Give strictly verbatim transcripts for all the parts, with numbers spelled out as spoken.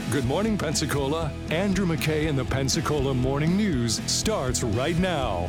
Good morning, Pensacola. Andrew McKay in the Pensacola Morning News starts right now.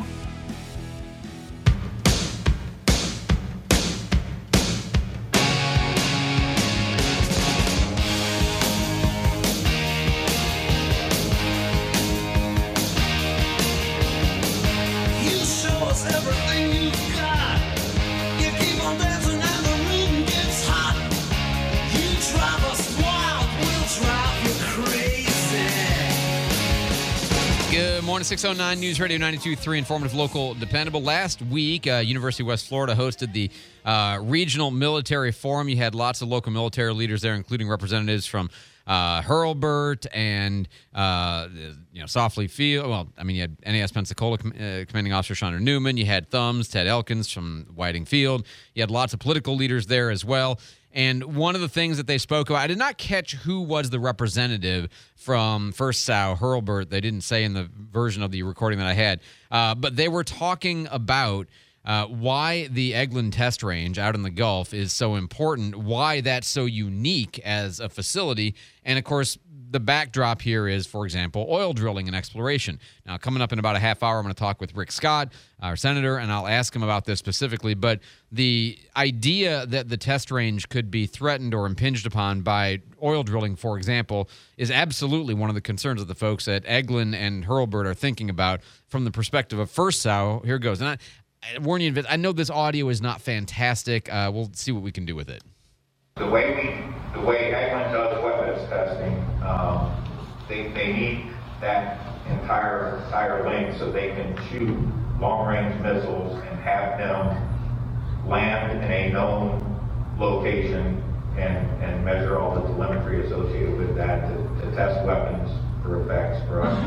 Morning, six oh nine News Radio ninety-two point three, informative, local, dependable. Last week, uh, University of West Florida hosted the uh, Regional Military Forum. You had lots of local military leaders there, including representatives from uh, Hurlburt and, uh, you know, Softly Field. Well, I mean, you had N A S Pensacola Com- uh, Commanding Officer Chandra Newman. You had Thumbs, Ted Elkins from Whiting Field. You had lots of political leaders there as well. And one of the things that they spoke about, I did not catch who was the representative from First Sow, Hurlburt. They didn't say in the version of the recording that I had. Uh, but they were talking about uh, why the Eglin Test Range out in the Gulf is so important, why that's so unique as a facility. And, of course, the backdrop here is, for example, oil drilling and exploration. Now, coming up in about a half hour, I'm going to talk with Rick Scott, our senator, and I'll ask him about this specifically. But the idea that the test range could be threatened or impinged upon by oil drilling, for example, is absolutely one of the concerns that the folks at Eglin and Hurlburt are thinking about from the perspective of First Sow. Here goes. And I, I warn you, I know this audio is not fantastic. Uh, we'll see what we can do with it. The way we, the way Eglin does weapons testing, um, they they need that entire entire length so they can shoot long-range missiles and have them land in a known location and and measure all the telemetry associated with that to, to test weapons for effects for us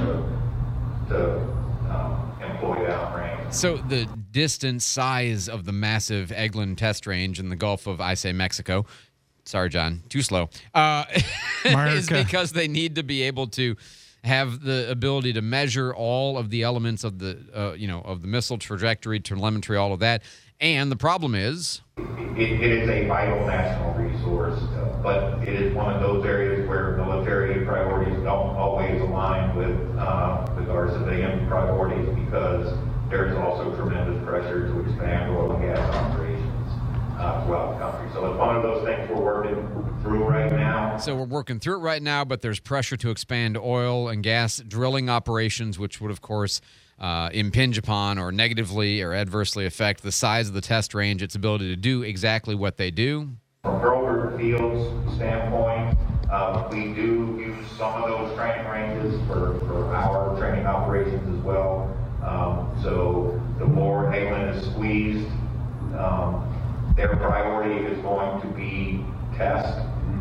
to to um, employ downrange. So the distance size of the massive Eglin test range in the Gulf of, I say, Mexico. Sorry, John, too slow. Uh, is because they need to be able to have the ability to measure all of the elements of the, uh, you know, of the missile trajectory, telemetry, all of that. And the problem is, it, it is a vital national resource, uh, but it is one of those areas where military priorities don't always align with uh, with our civilian priorities because there's also tremendous pressure to expand oil and gas operations Uh, throughout the country. So it's one of those things we're working through right now. So we're working through it right now, but there's pressure to expand oil and gas drilling operations, which would, of course, uh, impinge upon or negatively or adversely affect the size of the test range, its ability to do exactly what they do. From Hurlburt Field's standpoint, uh, we do use some of those training ranges for, for our training operations as well. Um, so the more Eglin is squeezed, um, their priority is going to be test.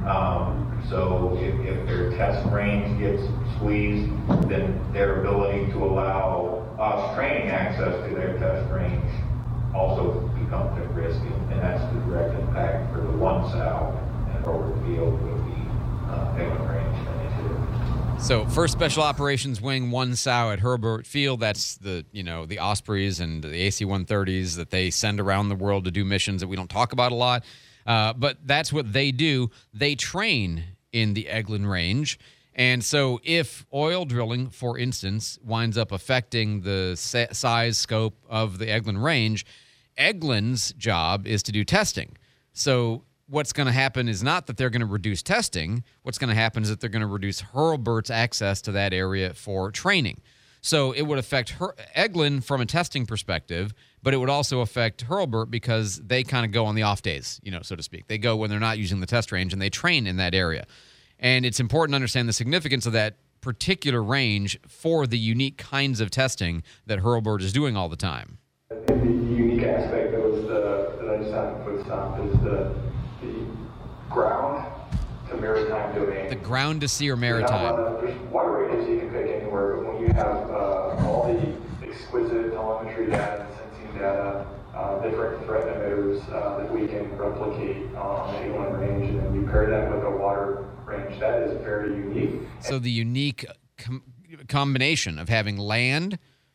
Um, so if, if their test range gets squeezed, then their ability to allow us training access to their test range also becomes at risk, and that's the direct impact for the one Sow and Hurlburt Field with the uh, Eglin Range initiative. So first Special Operations Wing, one Sow at Hurlburt Field. That's the, you know, the Ospreys and the A C one thirties that they send around the world to do missions that we don't talk about a lot. Uh, but that's what they do. They train in the Eglin Range. And so if oil drilling, for instance, winds up affecting the sa- size, scope of the Eglin Range, Eglin's job is to do testing. So what's going to happen is not that they're going to reduce testing. What's going to happen is that they're going to reduce Hurlburt's access to that area for training. So it would affect Her- Eglin from a testing perspective, but it would also affect Hurlburt because they kind of go on the off days, you know, so to speak. They go when they're not using the test range, and they train in that area. And it's important to understand the significance of that particular range for the unique kinds of testing that Hurlburt is doing all the time. The unique aspect that was the, that I just haven't put stop is the the ground to maritime domain. The ground to sea or maritime. Now, uh, there's water ranges you can pick anywhere, but when you have uh, all the exquisite telemetry data and sensing data, uh, different threat emitters uh, that we can replicate on the Eglin range, and then you pair that with a water range, that is very unique. So the unique com- combination of having land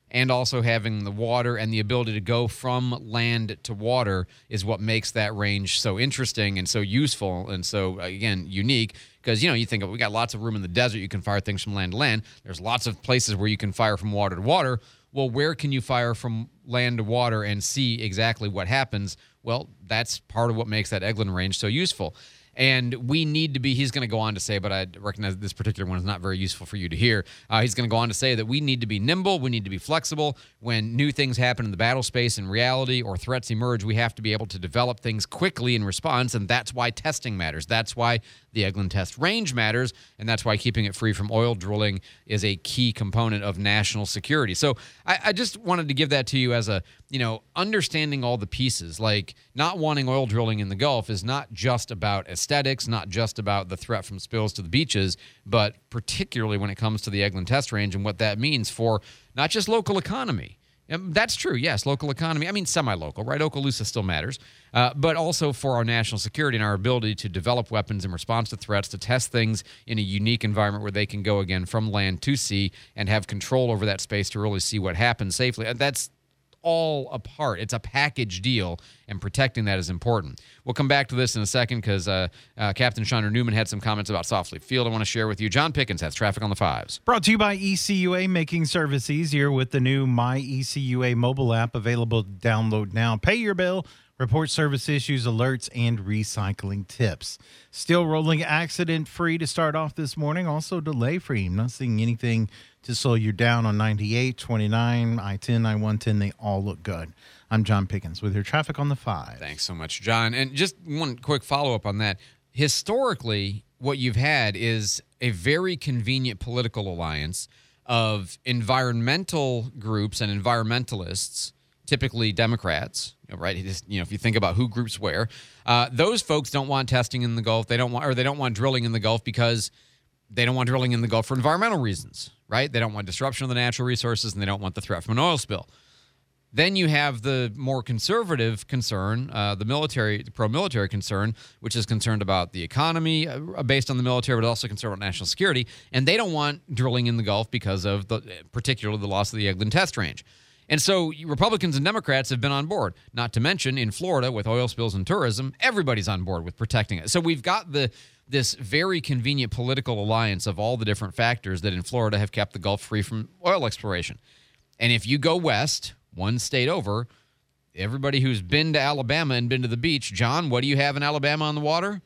and also having the water and the ability to go from land to water is what makes that range so interesting and so useful and so, again, unique. Because, you know, you think, oh, we got lots of room in the desert. You can fire things from land to land. There's lots of places where you can fire from water to water. Well, where can you fire from land to water and see exactly what happens? Well, that's part of what makes that Eglin range so useful. And we need to be, he's going to go on to say, but I recognize this particular one is not very useful for you to hear. Uh, he's going to go on to say that we need to be nimble, we need to be flexible. When new things happen in the battle space in reality or threats emerge, we have to be able to develop things quickly in response, and that's why testing matters. That's why the Eglin test range matters, and that's why keeping it free from oil drilling is a key component of national security. So I, I just wanted to give that to you as a, you know, understanding all the pieces. Like, not wanting oil drilling in the Gulf is not just about aesthetics, not just about the threat from spills to the beaches, but particularly when it comes to the Eglin test range and what that means for not just local economy. Um, That's true, yes, local economy. I mean, semi-local, right? Okaloosa still matters. Uh, but also for our national security and our ability to develop weapons in response to threats, to test things in a unique environment where they can go, again, from land to sea and have control over that space to really see what happens safely. And that's all a part. It's a package deal, and protecting that is important. We'll come back to this in a second because uh, uh, Captain Chandra Newman had some comments about Softly Field I want to share with you. John Pickens has traffic on the fives. Brought to you by E C U A, making service easier with the new My E C U A mobile app, available to download now. Pay your bill, report service issues, alerts, and recycling tips. Still rolling accident-free to start off this morning, also delay-free. I'm not seeing anything to slow you down on ninety-eight, twenty-nine, I ten, I one ten. They all look good. I'm John Pickens with your traffic on the five. Thanks so much, John. And just one quick follow-up on that. Historically, what you've had is a very convenient political alliance of environmental groups and environmentalists, typically Democrats, right? Just, you know, if you think about who groups where, uh, those folks don't want testing in the Gulf. They don't want, or they don't want drilling in the Gulf because they don't want drilling in the Gulf for environmental reasons, right? They don't want disruption of the natural resources, and they don't want the threat from an oil spill. Then you have the more conservative concern, uh, the military, the pro-military concern, which is concerned about the economy uh, based on the military, but also concerned about national security. And they don't want drilling in the Gulf because of the, particularly the loss of the Eglin test range. And so Republicans and Democrats have been on board, not to mention in Florida with oil spills and tourism, everybody's on board with protecting it. So we've got the this very convenient political alliance of all the different factors that in Florida have kept the Gulf free from oil exploration. And if you go west, one state over, everybody who's been to Alabama and been to the beach, John, what do you have in Alabama on the water?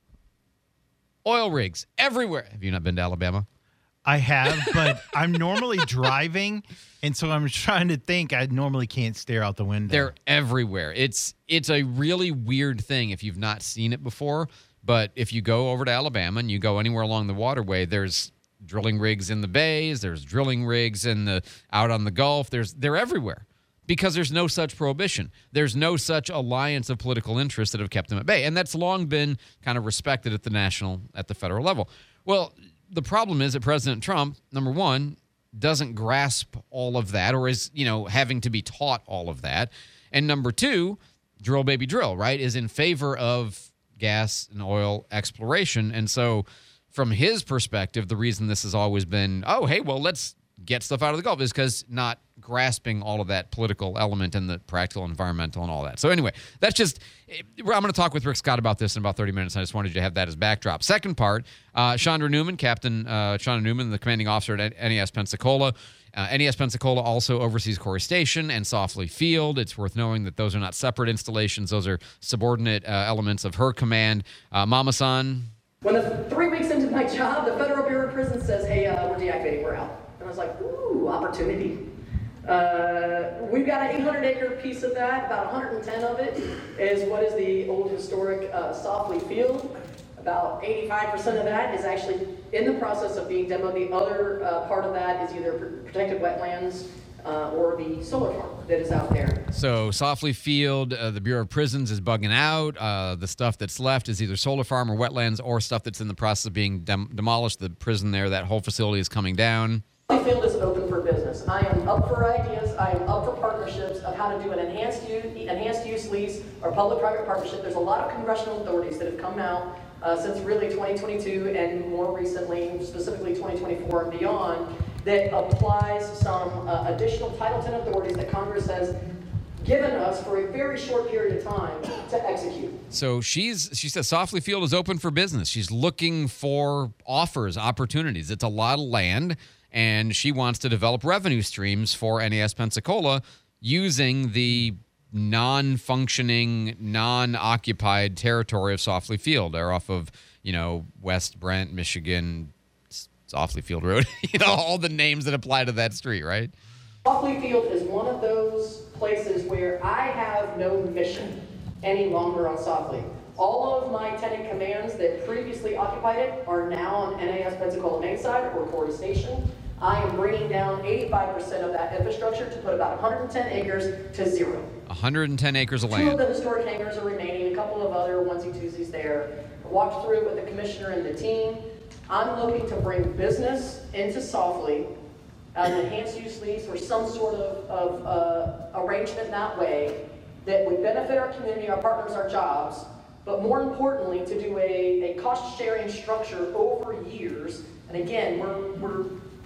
Oil rigs everywhere. Have you not been to Alabama? I have, but I'm normally driving, and so I'm trying to think. I normally can't stare out the window. They're everywhere. It's it's a really weird thing if you've not seen it before, but if you go over to Alabama and you go anywhere along the waterway, there's drilling rigs in the bays, there's drilling rigs in the out on the Gulf. There's they're everywhere because there's no such prohibition. There's no such alliance of political interests that have kept them at bay, and that's long been kind of respected at the national, at the federal level. Well, the problem is that President Trump, number one, doesn't grasp all of that, or is, you know, having to be taught all of that. And number two, drill baby drill, right, is in favor of gas and oil exploration. And so from his perspective, the reason this has always been, oh, hey, well, let's get stuff out of the Gulf is because not grasping all of that political element and the practical, environmental, and all that. So anyway, that's just, I'm going to talk with Rick Scott about this in about thirty minutes. I just wanted you to have that as backdrop. Second part, uh, Chandra Newman, Captain uh, Chandra Newman, the commanding officer at N E S Pensacola. Uh, N E S Pensacola also oversees Corey Station and Softly Field. It's worth knowing that those are not separate installations. Those are subordinate uh, elements of her command. Uh, Mama-san. When the three weeks into my job, the Federal Bureau of Prisons says, hey, uh, we're deactivating, we're out. And I was like, ooh, opportunity. Uh, we've got an eight hundred acre piece of that. About one hundred ten of it is what is the old historic uh, Softly Field. About eighty-five percent of that is actually in the process of being demoed. The other uh, part of that is either protected wetlands uh, or the solar farm that is out there. So Softly Field, uh, the Bureau of Prisons is bugging out. Uh, the stuff that's left is either solar farm or wetlands or stuff that's in the process of being dem- demolished. The prison there, that whole facility is coming down. Softly Field is open for business. I am up for ideas. I am up for partnerships of how to do an enhanced use, enhanced use lease or public-private partnership. There's a lot of congressional authorities that have come out uh, since really twenty twenty-two and more recently, specifically twenty twenty-four and beyond. that applies some uh, additional Title ten authorities that Congress has given us for a very short period of time to execute. So she's she says Softly Field is open for business. She's looking for offers, opportunities. It's a lot of land, and she wants to develop revenue streams for N A S Pensacola using the non-functioning, non-occupied territory of Softly Field. They're off of, you know, West Brent, Michigan, Softly Field Road. You know, all the names that apply to that street, right? Softly Field is one of those places where I have no mission any longer on Softly. All of my tenant commands that previously occupied it are now on N A S Pensacola Main Side or Cordy Station. I am bringing down eighty-five percent of that infrastructure to put about one hundred ten acres to zero. one hundred ten acres of Two land. of the historic hangars are remaining, a couple of other onesie-twosies there. I walked through it with the commissioner and the team. I'm looking to bring business into Softly, an enhanced use lease or some sort of, of uh, arrangement that way that would benefit our community, our partners, our jobs, but more importantly, to do a, a cost-sharing structure over years. And again, we're, we're,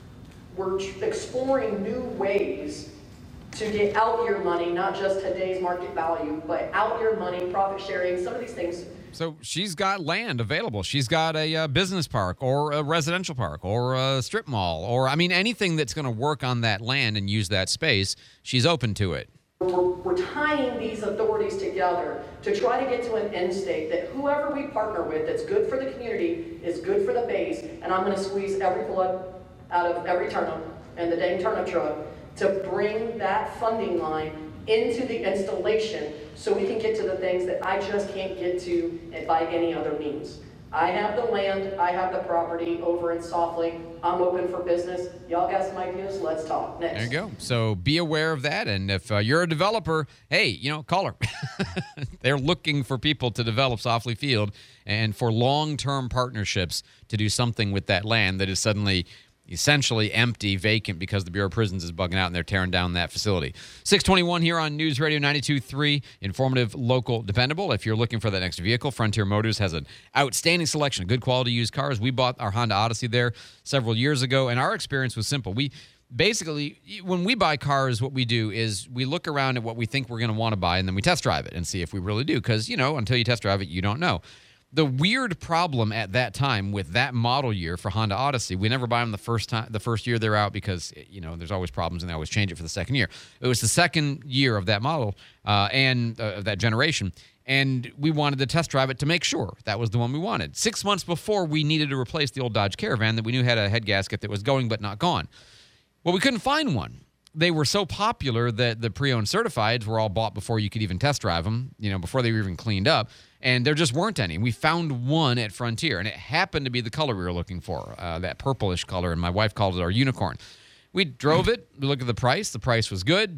we're exploring new ways to get out-year money, not just today's market value, but out-year money, profit sharing, some of these things. So she's got land available. She's got a uh, business park or a residential park or a strip mall or, I mean, anything that's going to work on that land and use that space, she's open to it. We're, we're tying these authorities together to try to get to an end state that whoever we partner with that's good for the community is good for the base, and I'm going to squeeze every blood out of every turnip and the dang turnip truck to bring that funding line into the installation so we can get to the things that I just can't get to by any other means. I have the land, I have the property over in Softly. I'm open for business. Y'all got some ideas? Let's talk. Next. There you go. So be aware of that. And if uh, you're a developer, hey, you know, call her. They're looking for people to develop Softly Field and for long-term partnerships to do something with that land that is suddenly essentially empty, vacant, because the Bureau of Prisons is bugging out and they're tearing down that facility. six twenty-one here on News Radio ninety-two point three, informative, local, dependable. If you're looking for that next vehicle, Frontier Motors has an outstanding selection of good quality used cars. We bought our Honda Odyssey there several years ago, and our experience was simple. We basically, when we buy cars, what we do is we look around at what we think we're going to want to buy, and then we test drive it and see if we really do, because, you know, until you test drive it, you don't know. The weird problem at that time with that model year for Honda Odyssey, we never buy them the first time, the first year they're out because, you know, there's always problems and they always change it for the second year. It was the second year of that model uh, and uh, of that generation, and we wanted to test drive it to make sure that was the one we wanted. Six months before, we needed to replace the old Dodge Caravan that we knew had a head gasket that was going but not gone. Well, we couldn't find one. They were so popular that the pre-owned certifieds were all bought before you could even test drive them, you know, before they were even cleaned up. And there just weren't any. We found one at Frontier, and it happened to be the color we were looking for, uh, that purplish color, and my wife called it our unicorn. We drove it. We looked at the price. The price was good.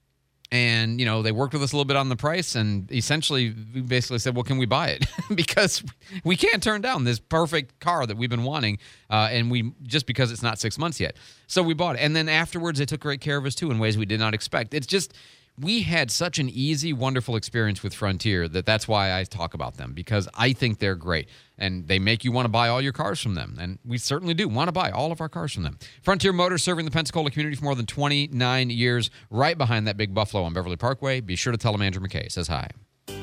And, you know, they worked with us a little bit on the price, and essentially we basically said, well, can we buy it? Because we can't turn down this perfect car that we've been wanting, uh, and we just because it's not six months yet. So we bought it. And then afterwards, they took great care of us, too, in ways we did not expect. It's just, we had such an easy, wonderful experience with Frontier that that's why I talk about them, because I think they're great. And they make you want to buy all your cars from them. And we certainly do want to buy all of our cars from them. Frontier Motors, serving the Pensacola community for more than twenty-nine years, right behind that big Buffalo on Beverly Parkway. Be sure to tell them Andrew McKay says hi.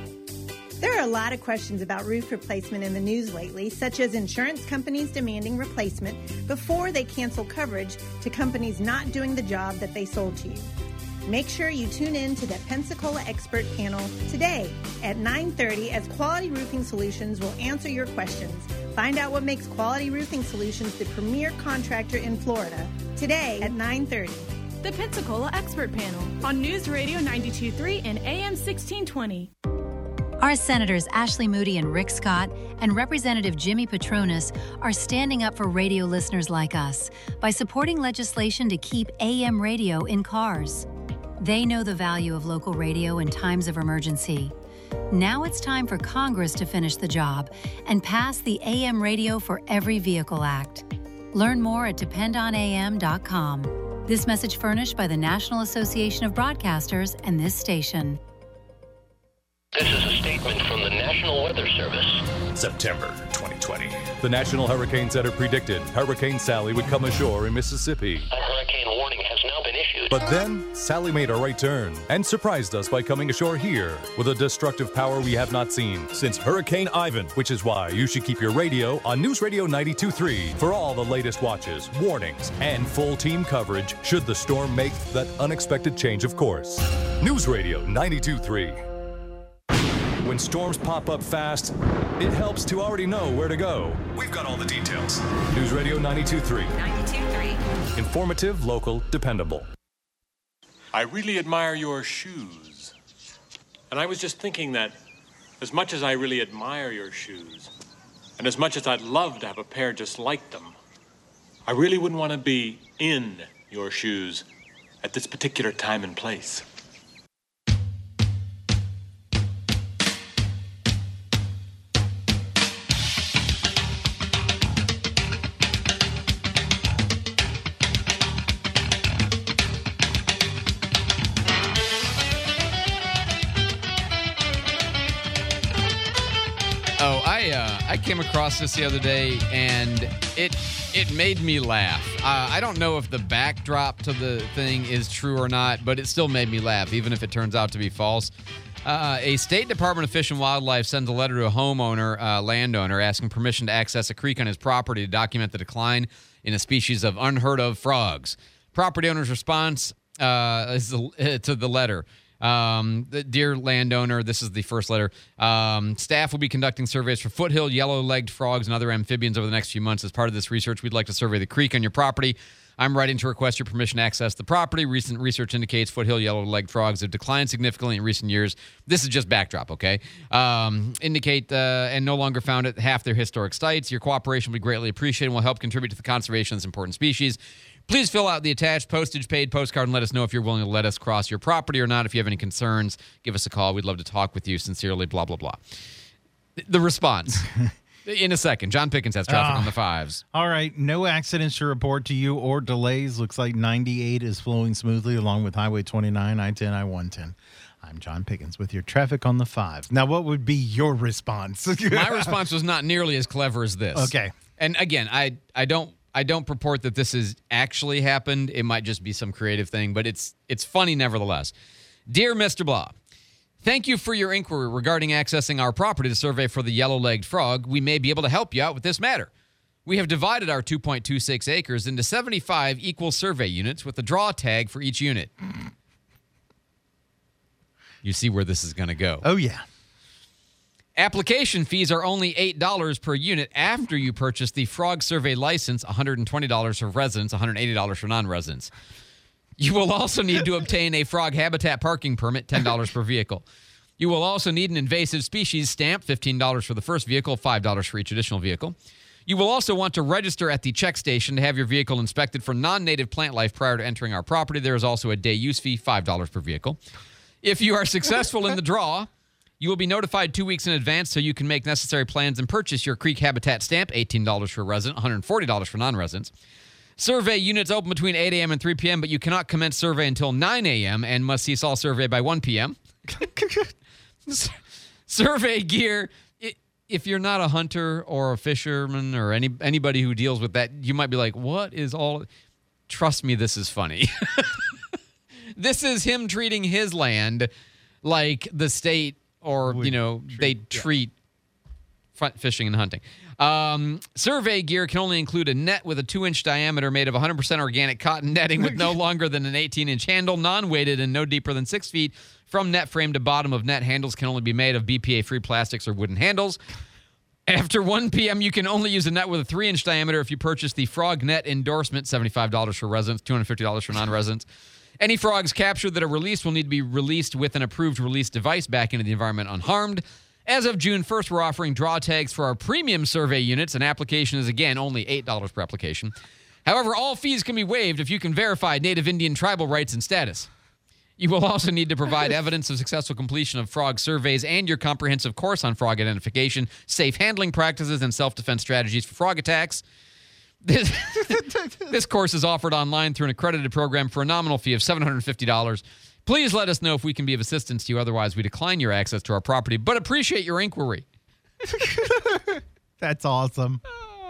There are a lot of questions about roof replacement in the news lately, such as insurance companies demanding replacement before they cancel coverage to companies not doing the job that they sold to you. Make sure you tune in to the Pensacola Expert Panel today at nine thirty, as Quality Roofing Solutions will answer your questions. Find out what makes Quality Roofing Solutions the premier contractor in Florida today at nine thirty. The Pensacola Expert Panel on News Radio ninety-two point three and A M sixteen twenty. Our Senators Ashley Moody and Rick Scott and Representative Jimmy Petronas are standing up for radio listeners like us by supporting legislation to keep A M radio in cars. They know the value of local radio in times of emergency. Now it's time for Congress to finish the job and pass the A M Radio for Every Vehicle Act. Learn more at depend on A M dot com. This message furnished by the National Association of Broadcasters and this station. This is a statement from the National Weather Service. September twenty twenty. The National Hurricane Center predicted Hurricane Sally would come ashore in Mississippi. A hurricane warning has now been issued. But then, Sally made a right turn and surprised us by coming ashore here with a destructive power we have not seen since Hurricane Ivan, which is why you should keep your radio on News Radio ninety-two point three for all the latest watches, warnings, and full team coverage should the storm make that unexpected change of course. News Radio ninety-two point three. When storms pop up fast, it helps to already know where to go. We've got all the details. News Radio ninety-two point three. ninety-two point three. Informative, local, dependable. I really admire your shoes. And I was just thinking that as much as I really admire your shoes, and as much as I'd love to have a pair just like them, I really wouldn't want to be in your shoes at this particular time and place. Oh, I uh, I came across this the other day, and it it made me laugh. Uh, I don't know if the backdrop to the thing is true or not, but it still made me laugh, even if it turns out to be false. Uh, a State Department of Fish and Wildlife sends a letter to a homeowner, uh, landowner, asking permission to access a creek on his property to document the decline in a species of unheard of frogs. Property owner's response uh, is the, to the letter. Um, the dear landowner, this is the first letter. Um, staff will be conducting surveys for foothill, yellow-legged frogs, and other amphibians over the next few months. As part of this research, we'd like to survey the creek on your property. I'm writing to request your permission to access the property. Recent research indicates foothill yellow-legged frogs have declined significantly in recent years. This is just backdrop, okay? Um, indicate uh, and no longer found at half their historic sites. Your cooperation will be greatly appreciated and will help contribute to the conservation of this important species. Please fill out the attached postage paid postcard and let us know if you're willing to let us cross your property or not. If you have any concerns, give us a call. We'd love to talk with you. Sincerely, blah, blah, blah. The response. In a second. John Pickens has traffic uh, on the fives. All right. No accidents to report to you or delays. Looks like ninety-eight is flowing smoothly along with Highway twenty-nine, I ten, I one ten. I'm John Pickens with your traffic on the fives. Now, what would be your response? My response was not nearly as clever as this. Okay. And again, I I don't I don't purport that this has actually happened. It might just be some creative thing, but it's it's funny nevertheless. Dear Mister Blah, thank you for your inquiry regarding accessing our property to survey for the yellow-legged frog. We may be able to help you out with this matter. We have divided our two point two six acres into seventy-five equal survey units with a draw tag for each unit. You see where this is going to go. Oh, yeah. Application fees are only eight dollars per unit after you purchase the frog survey license, one hundred twenty dollars for residents, one hundred eighty dollars for non-residents. You will also need to obtain a frog habitat parking permit, ten dollars per vehicle. You will also need an invasive species stamp, fifteen dollars for the first vehicle, five dollars for each additional vehicle. You will also want to register at the check station to have your vehicle inspected for non-native plant life prior to entering our property. There is also a day use fee, five dollars per vehicle. If you are successful in the draw, you will be notified two weeks in advance so you can make necessary plans and purchase your creek habitat stamp, eighteen dollars for a resident, one hundred forty dollars for non-residents. Survey units open between eight a.m. and three p.m., but you cannot commence survey until nine a.m. and must cease all survey by one p.m. Survey gear, if you're not a hunter or a fisherman or any anybody who deals with that, you might be like, what is all... Trust me, this is funny. This is him treating his land like the state or, Would you know, treat, they treat yeah. fishing and hunting. Um, survey gear can only include a net with a two-inch diameter made of one hundred percent organic cotton netting with no longer than an eighteen-inch handle, non-weighted, and no deeper than six feet from net frame to bottom of net. Handles can only be made of B P A-free plastics or wooden handles. After one p.m., you can only use a net with a three-inch diameter if you purchase the Frog Net endorsement, seventy-five dollars for residents, two hundred fifty dollars for non-residents. Any frogs captured that are released will need to be released with an approved release device back into the environment unharmed. As of June first, we're offering draw tags for our premium survey units. An application is, again, only eight dollars per application. However, all fees can be waived if you can verify Native Indian tribal rights and status. You will also need to provide evidence of successful completion of frog surveys and your comprehensive course on frog identification, safe handling practices, and self-defense strategies for frog attacks. This, this course is offered online through an accredited program for a nominal fee of seven hundred fifty dollars. Please let us know if we can be of assistance to you. Otherwise, we decline your access to our property, but appreciate your inquiry. That's awesome.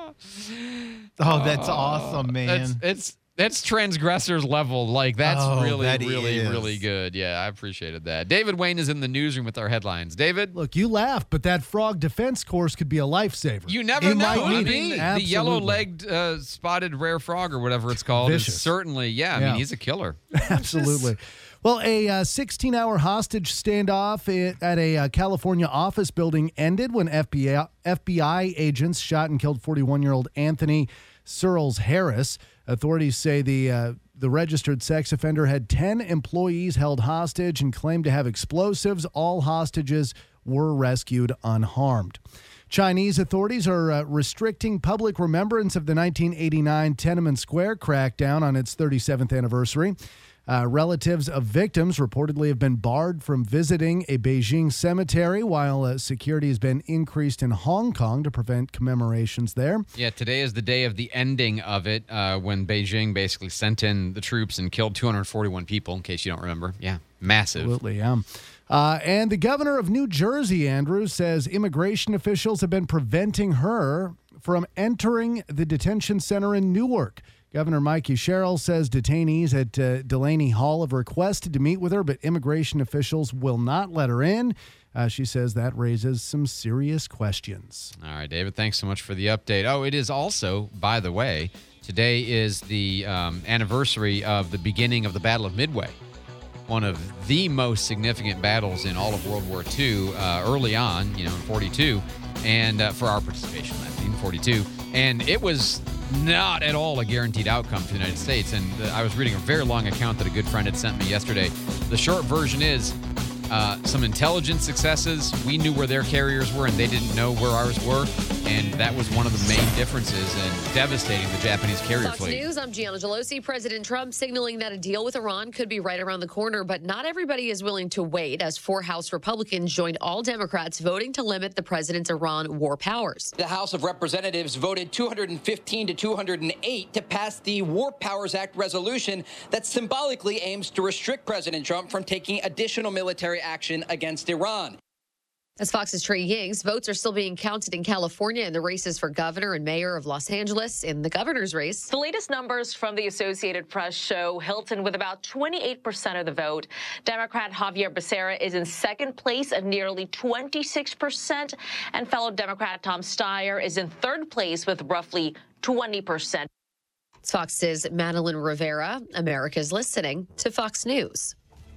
Oh, that's awesome, man. It's it's that's transgressors level. Like that's Oh, really, that really, is. really good. Yeah, I appreciated that. David Wayne is in the newsroom with our headlines. David, Look, you laugh, but that frog defense course could be a lifesaver. you never He know. might I need mean, it. the Absolutely. yellow-legged uh, spotted rare frog or whatever it's called is Vicious. certainly. Yeah, I Yeah. mean he's a killer. Absolutely. Well, a uh, sixteen-hour hostage standoff i- at a uh, California office building ended when F B I, F B I agents shot and killed forty-one-year-old Anthony Searles Harris. Authorities say the uh, the registered sex offender had ten employees held hostage and claimed to have explosives. All hostages were rescued unharmed. Chinese authorities are uh, restricting public remembrance of the nineteen eighty-nine Tiananmen Square crackdown on its thirty-seventh anniversary. Uh, relatives of victims reportedly have been barred from visiting a Beijing cemetery, while uh, security has been increased in Hong Kong to prevent commemorations there. Yeah, today is the day of the ending of it, uh, when Beijing basically sent in the troops and killed two hundred forty-one people, in case you don't remember. Yeah, massive. Absolutely, yeah. Uh, and the governor of New Jersey, Andrew, says immigration officials have been preventing her from entering the detention center in Newark. Governor Mikey Sherrill says detainees at uh, Delaney Hall have requested to meet with her, but immigration officials will not let her in. Uh, she says that raises some serious questions. All right, David, thanks so much for the update. Oh, it is also, by the way, today is the um, anniversary of the beginning of the Battle of Midway, one of the most significant battles in all of World War Two, uh, early on, you know, in forty-two, and uh, for our participation, I mean, forty-two. And it was not at all a guaranteed outcome for the United States. And uh, I was reading a very long account that a good friend had sent me yesterday. The short version is uh, some intelligence successes. We knew where their carriers were, and they didn't know where ours were. And that was one of the main differences in devastating the Japanese carrier Fox fleet. News, I'm Gianna Gelosi. President Trump signaling that a deal with Iran could be right around the corner, but not everybody is willing to wait, as four House Republicans joined all Democrats voting to limit the president's Iran war powers. The House of Representatives voted two hundred fifteen to two hundred eight to pass the War Powers Act resolution that symbolically aims to restrict President Trump from taking additional military action against Iran. As Fox's Trey Yings, votes are still being counted in California in the races for governor and mayor of Los Angeles. In the governor's race, the latest numbers from the Associated Press show Hilton with about twenty-eight percent of the vote. Democrat Javier Becerra is in second place at nearly twenty-six percent, and fellow Democrat Tom Steyer is in third place with roughly twenty percent. It's Fox's Madeline Rivera. America's listening to Fox News.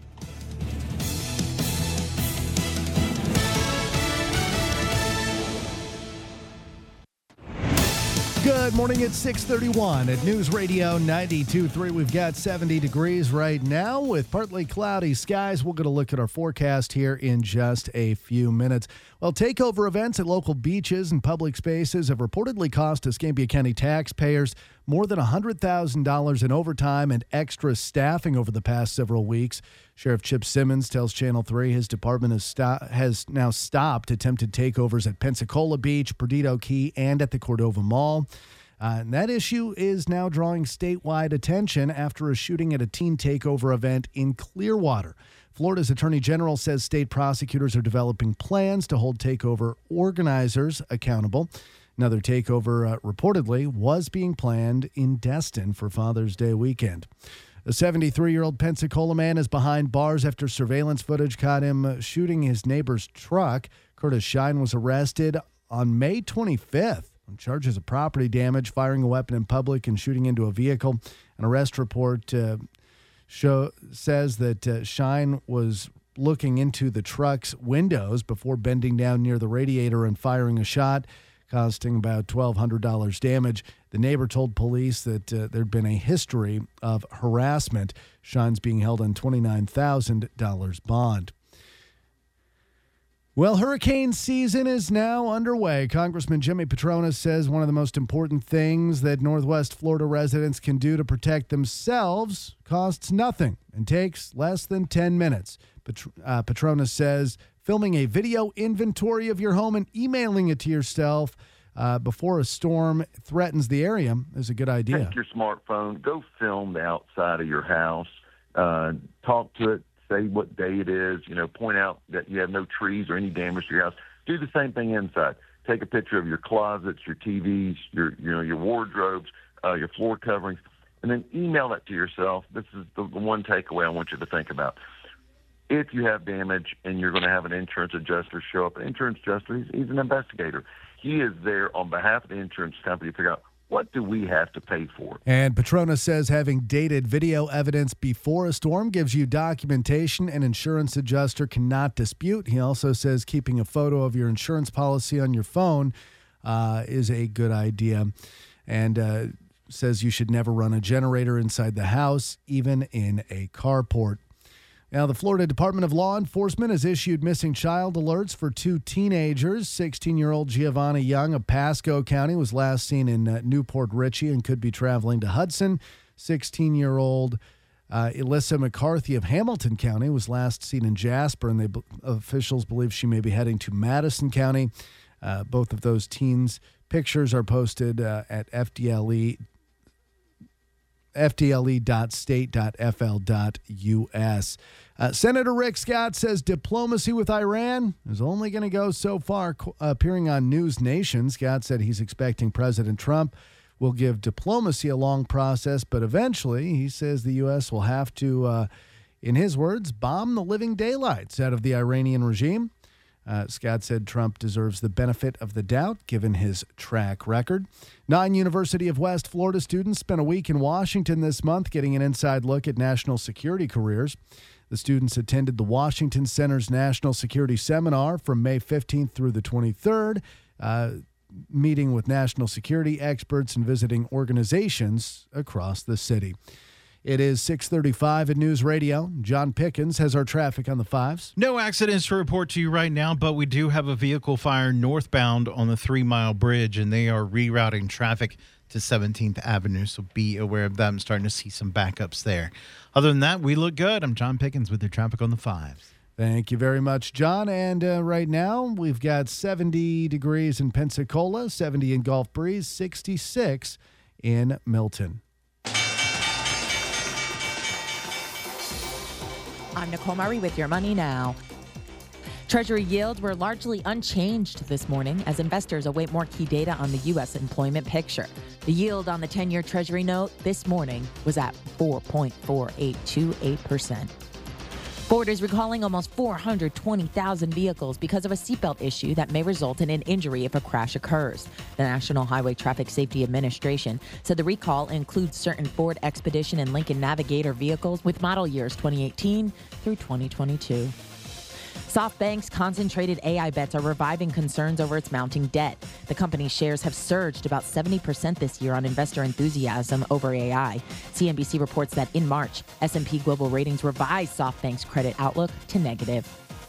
Good morning. It's six thirty-one at News Radio ninety-two point three. We've got seventy degrees right now with partly cloudy skies. We're going to look at our forecast here in just a few minutes. Well, takeover events at local beaches and public spaces have reportedly cost Escambia County taxpayers more than one hundred thousand dollars in overtime and extra staffing over the past several weeks. Sheriff Chip Simmons tells Channel three his department has, sto- has now stopped attempted takeovers at Pensacola Beach, Perdido Key, and at the Cordova Mall. Uh, and that issue is now drawing statewide attention after a shooting at a teen takeover event in Clearwater. Florida's Attorney General says state prosecutors are developing plans to hold takeover organizers accountable. Another takeover uh, reportedly was being planned in Destin for Father's Day weekend. A seventy-three-year-old Pensacola man is behind bars after surveillance footage caught him shooting his neighbor's truck. Curtis Shine was arrested on May twenty-fifth on charges of property damage, firing a weapon in public, and shooting into a vehicle. An arrest report uh, show, says that uh, Shine was looking into the truck's windows before bending down near the radiator and firing a shot, costing about twelve hundred dollars damage. The neighbor told police that uh, there'd been a history of harassment. Shine's being held on twenty-nine thousand dollars bond. Well, hurricane season is now underway. Congressman Jimmy Patronis says one of the most important things that Northwest Florida residents can do to protect themselves costs nothing and takes less than ten minutes. Pat- uh, Patronis says filming a video inventory of your home and emailing it to yourself uh, before a storm threatens the area is a good idea. Take your smartphone, go film the outside of your house, uh, talk to it, say what day it is, you know, point out that you have no trees or any damage to your house. Do the same thing inside. take a picture of your closets, your T Vs, your you know your wardrobes, uh, your floor coverings, and then email that to yourself. This is the, the one takeaway I want you to think about. If you have damage and you're going to have an insurance adjuster show up, an insurance adjuster, he's, he's an investigator. He is there on behalf of the insurance company to figure out, what do we have to pay for? And Petronas says having dated video evidence before a storm gives you documentation an insurance adjuster cannot dispute. He also says keeping a photo of your insurance policy on your phone uh, is a good idea. And uh, says you should never run a generator inside the house, even in a carport. Now, the Florida Department of Law Enforcement has issued missing child alerts for two teenagers. sixteen-year-old Giovanni Young of Pasco County was last seen in uh, Newport Richey and could be traveling to Hudson. sixteen-year-old uh, Alyssa McCarthy of Hamilton County was last seen in Jasper, and they, officials believe she may be heading to Madison County. Uh, both of those teens' pictures are posted uh, at F D L E. F D L E dot state dot F L dot U S. Uh, Senator Rick Scott says diplomacy with Iran is only going to go so far. Uh, appearing on News Nation, Scott said he's expecting President Trump will give diplomacy a long process, but eventually he says the U S will have to, uh, in his words, bomb the living daylights out of the Iranian regime. Uh, Scott said Trump deserves the benefit of the doubt, given his track record. Nine University of West Florida students spent a week in Washington this month getting an inside look at national security careers. The students attended the Washington Center's National Security Seminar from May fifteenth through the twenty-third, uh, meeting with national security experts and visiting organizations across the city. It is six thirty-five at News Radio. John Pickens has our traffic on the fives. No accidents to report to you right now, but we do have a vehicle fire northbound on the Three Mile Bridge, and they are rerouting traffic to seventeenth Avenue, so be aware of that. I'm starting to see some backups there. Other than that, we look good. I'm John Pickens with your traffic on the fives. Thank you very much, John. And uh, right now, we've got seventy degrees in Pensacola, seventy in Gulf Breeze, sixty-six in Milton. I'm Nicole Murray with your Money Now. Treasury yields were largely unchanged this morning as investors await more key data on the U S employment picture. The yield on the ten-year Treasury note this morning was at four point four eight two eight percent. Ford is recalling almost four hundred twenty thousand vehicles because of a seatbelt issue that may result in an injury if a crash occurs. The National Highway Traffic Safety Administration said the recall includes certain Ford Expedition and Lincoln Navigator vehicles with model years twenty eighteen through twenty twenty-two. SoftBank's concentrated A I bets are reviving concerns over its mounting debt. The company's shares have surged about seventy percent this year on investor enthusiasm over A I. C N B C reports that in March, S and P Global Ratings revised SoftBank's credit outlook to negative.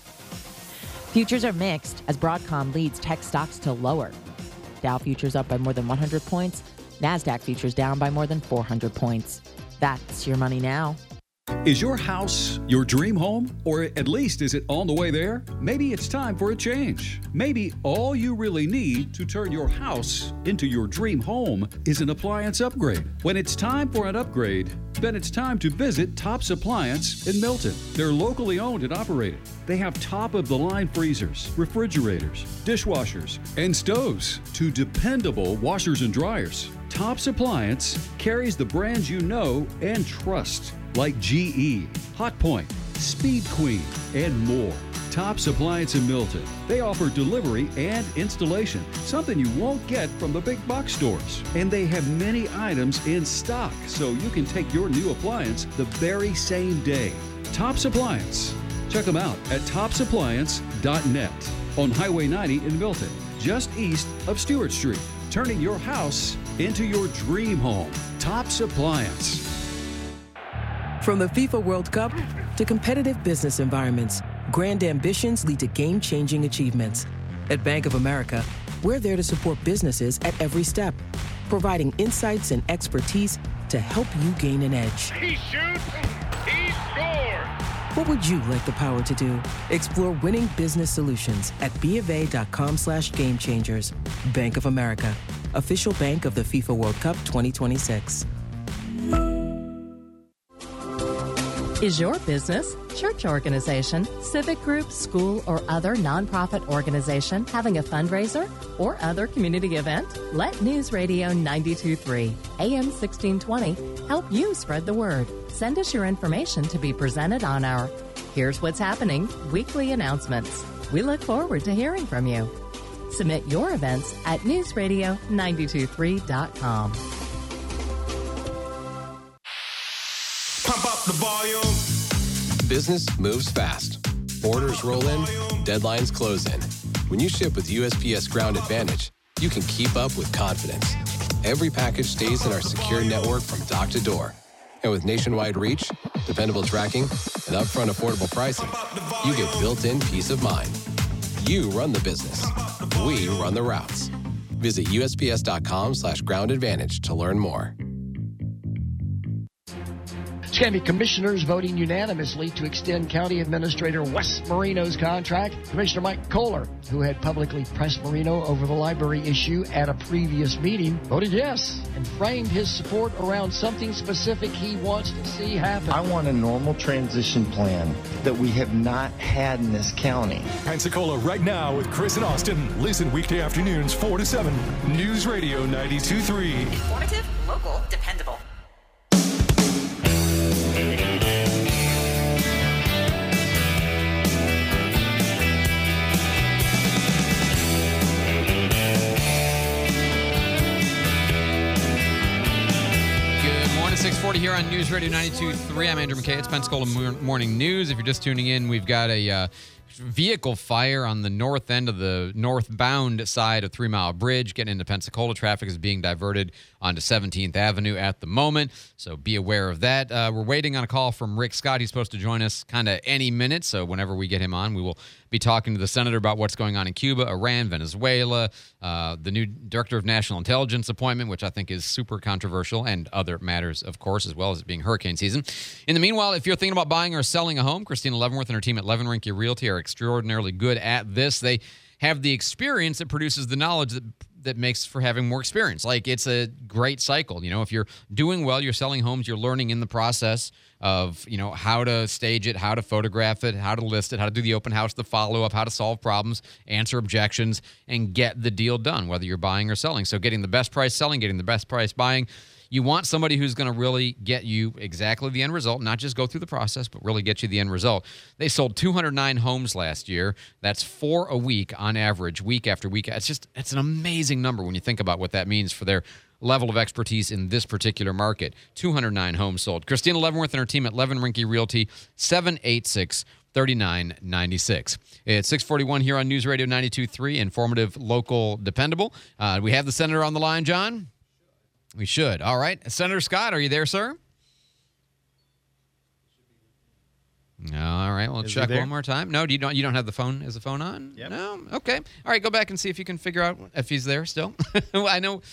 Futures are mixed as Broadcom leads tech stocks to lower. Dow futures up by more than one hundred points. NASDAQ futures down by more than four hundred points. That's your Money Now. Is your house your dream home? Or at least is it on the way there? Maybe it's time for a change. Maybe all you really need to turn your house into your dream home is an appliance upgrade. When it's time for an upgrade, then it's time to visit Tops Appliance in Milton. They're locally owned and operated. They have top-of-the-line freezers, refrigerators, dishwashers, and stoves to dependable washers and dryers. Tops Appliance carries the brands you know and trust, like G E, Hotpoint, Speed Queen, and more. Tops Appliance in Milton. They offer delivery and installation, something you won't get from the big box stores. And they have many items in stock, so you can take your new appliance the very same day. Tops Appliance. Check them out at tops appliance dot net on Highway ninety in Milton, just east of Stewart Street. Turning your house into your dream home. Tops Appliance. From the FIFA World Cup to competitive business environments, grand ambitions lead to game-changing achievements. At Bank of America, we're there to support businesses at every step, providing insights and expertise to help you gain an edge. He shoots, he scores! What would you like the power to do? Explore winning business solutions at bofa.com slash game changers. Bank of America, official bank of the FIFA World Cup twenty twenty-six. Is your business, church organization, civic group, school, or other nonprofit organization having a fundraiser or other community event? Let News Radio ninety-two point three, A M sixteen twenty help you spread the word. Send us your information to be presented on our Here's What's Happening weekly announcements. We look forward to hearing from you. Submit your events at news radio nine two three dot com. Pump up the volume. Business moves fast. Orders roll in, deadlines close in. When you ship with U S P S Ground Advantage, you can keep up with confidence. Every package stays in our secure network from dock to door. And with nationwide reach, dependable tracking, and upfront affordable pricing, you get built-in peace of mind. You run the business. We run the routes. Visit U S P S dot com slash ground advantage to learn more. County Commissioners voting unanimously to extend County Administrator Wes Marino's contract. Commissioner Mike Kohler, who had publicly pressed Marino over the library issue at a previous meeting, voted yes and framed his support around something specific he wants to see happen. I want a normal transition plan that we have not had in this county. Pensacola right now with Chris and Austin. Listen weekday afternoons four to seven. News Radio ninety-two point three. Informative, local, dependable. six forty here on News Radio ninety-two point three. I'm Andrew McKay. It's Pensacola Morning News. If you're just tuning in, we've got a uh, vehicle fire on the north end of the northbound side of Three Mile Bridge. Getting into Pensacola, traffic is being diverted onto seventeenth Avenue at the moment, so be aware of that. Uh, we're waiting on a call from Rick Scott. He's supposed to join us kind of any minute, so whenever we get him on, we will be talking to the senator about what's going on in Cuba, Iran, Venezuela, uh, the new Director of National Intelligence appointment, which I think is super controversial, and other matters, of course, as well as it being hurricane season. In the meanwhile, if you're thinking about buying or selling a home, Christina Leavenworth and her team at Levin Rinke Realty are extraordinarily good at this. They have the experience that produces the knowledge that that makes for having more experience. Like, it's a great cycle. You know, if you're doing well, you're selling homes, you're learning in the process of, you know, how to stage it, how to photograph it, how to list it, how to do the open house, the follow-up, how to solve problems, answer objections, and get the deal done, whether you're buying or selling. So getting the best price selling, getting the best price buying. You want somebody who's going to really get you exactly the end result, not just go through the process, but really get you the end result. They sold two hundred nine homes last year. That's four a week on average, week after week. It's just, it's an amazing number when you think about what that means for their level of expertise in this particular market. two hundred nine homes sold. Christina Leavenworth and her team at Levin Rinke Realty, seven eight six, three nine nine six. It's six forty-one here on News Radio ninety-two point three, informative, local, dependable. Uh, we have the senator on the line, John? We should. All right. Senator Scott, are you there, sir? All right. We'll Is check one more time. No, do you don't you don't have the phone? Is the phone on? Yep. No? Okay. All right, go back and see if you can figure out if he's there still. I know.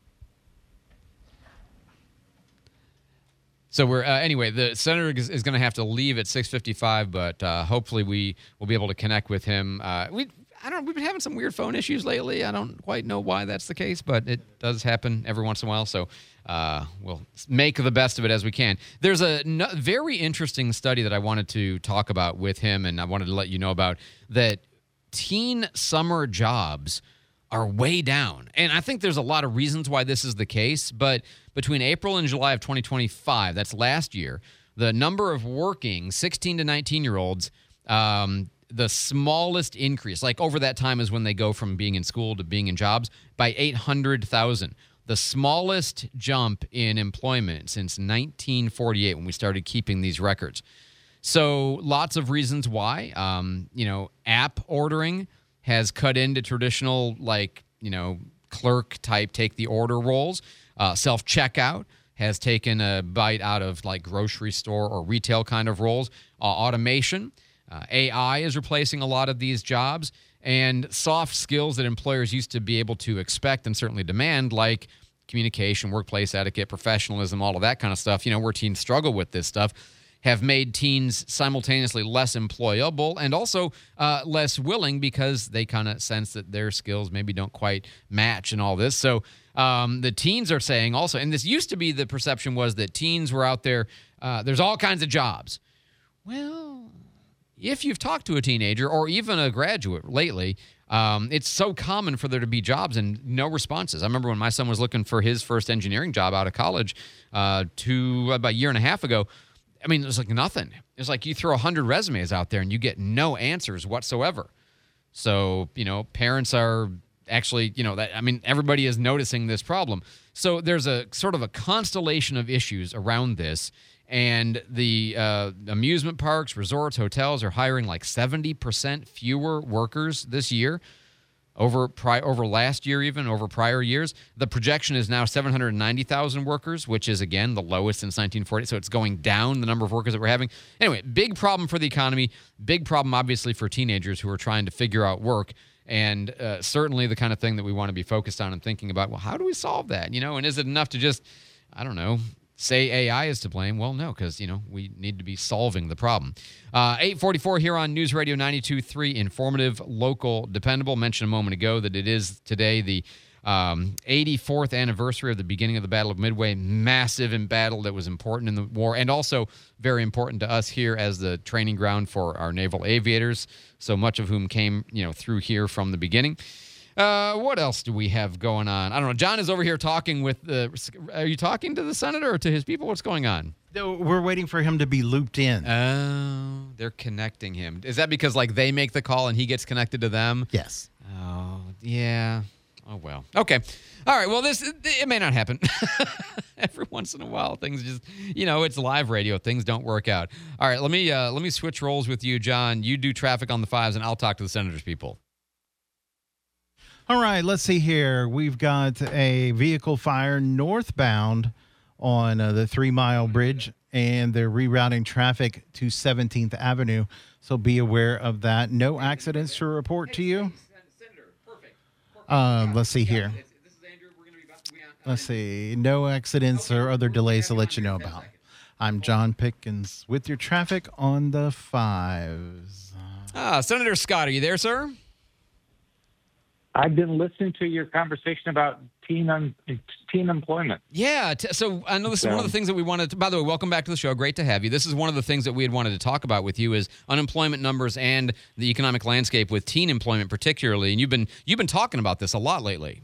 So we're uh, anyway, the senator is, is going to have to leave at six fifty-five, but uh, hopefully we will be able to connect with him. Uh, we I don't. We've been having some weird phone issues lately. I don't quite know why that's the case, but it does happen every once in a while. So uh, we'll make the best of it as we can. There's a no, very interesting study that I wanted to talk about with him, and I wanted to let you know about that. Teen summer jobs are way down, and I think there's a lot of reasons why this is the case. But between April and July of twenty twenty-five, that's last year, the number of working sixteen to nineteen year olds. Um, the smallest increase, like over that time is when they go from being in school to being in jobs, by eight hundred thousand. The smallest jump in employment since nineteen forty-eight when we started keeping these records. So lots of reasons why. Um, you know, app ordering has cut into traditional, like, you know, clerk type take the order roles. Uh, self-checkout has taken a bite out of like grocery store or retail kind of roles. Uh, automation. Uh, A I is replacing a lot of these jobs, and soft skills that employers used to be able to expect and certainly demand, like communication, workplace etiquette, professionalism, all of that kind of stuff, you know, where teens struggle with this stuff, have made teens simultaneously less employable and also uh, less willing because they kind of sense that their skills maybe don't quite match and all this. So um, the teens are saying also, and this used to be the perception was that teens were out there, uh, there's all kinds of jobs. Well, if you've talked to a teenager or even a graduate lately, um, it's so common for there to be jobs and no responses. I remember when my son was looking for his first engineering job out of college uh, two, about a year and a half ago. I mean, it was like nothing. It's like you throw one hundred resumes out there and you get no answers whatsoever. So, you know, parents are actually, you know, that I mean, everybody is noticing this problem. So there's a sort of a constellation of issues around this. And the uh, amusement parks, resorts, hotels are hiring like seventy percent fewer workers this year over pri- over last year, even over prior years. The projection is now seven hundred ninety thousand workers, which is, again, the lowest since nineteen forty. So it's going down, the number of workers that we're having. Anyway, big problem for the economy. Big problem, obviously, for teenagers who are trying to figure out work. And uh, certainly the kind of thing that we want to be focused on and thinking about, well, how do we solve that? You know, and is it enough to just, I don't know, say A I is to blame? Well, no, because, you know, we need to be solving the problem. Uh, eight forty-four here on News Radio ninety-two point three, informative, local, dependable. Mentioned a moment ago that it is today the um, eighty-fourth anniversary of the beginning of the Battle of Midway. Massive in battle that was important in the war and also very important to us here as the training ground for our naval aviators, so much of whom came, you know, through here from the beginning. Uh, what else do we have going on? I don't know. John is over here talking with the. Are you talking to the senator or to his people? What's going on? We're waiting for him to be looped in. Oh, they're connecting him. Is that because like they make the call and he gets connected to them? Yes. Oh, yeah. Oh well. Okay. All right. Well, this it may not happen. Every once in a while, things just, you know, it's live radio. Things don't work out. All right. Let me uh, let me switch roles with you, John. You do traffic on the fives, and I'll talk to the senator's people. All right, let's see here. We've got a vehicle fire northbound on uh, the Three Mile Bridge, and they're rerouting traffic to seventeenth Avenue. So be aware of that. No accidents to report to you. Um, let's see here. Let's see. No accidents or other delays to let you know about. I'm John Pickens with your traffic on the fives. Ah, Senator Scott, are you there, sir? I've been listening to your conversation about teen un, teen employment. Yeah. T- so I know this is one of the things that we wanted to, by the way, welcome back to the show. Great to have you. This is one of the things that we had wanted to talk about with you is unemployment numbers and the economic landscape with teen employment particularly. And you've been you've been talking about this a lot lately.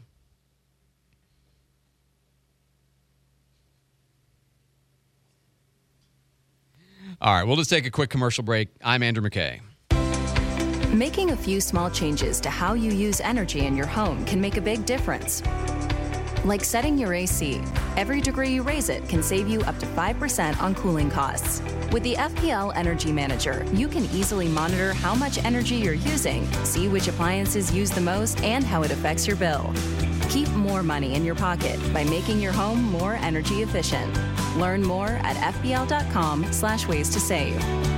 All right. We'll just take a quick commercial break. I'm Andrew McKay. Making a few small changes to how you use energy in your home can make a big difference. Like setting your A C. Every degree you raise it can save you up to five percent on cooling costs. With the F P L Energy Manager, you can easily monitor how much energy you're using, see which appliances use the most, and how it affects your bill. Keep more money in your pocket by making your home more energy efficient. Learn more at f b l dot com slash ways to save.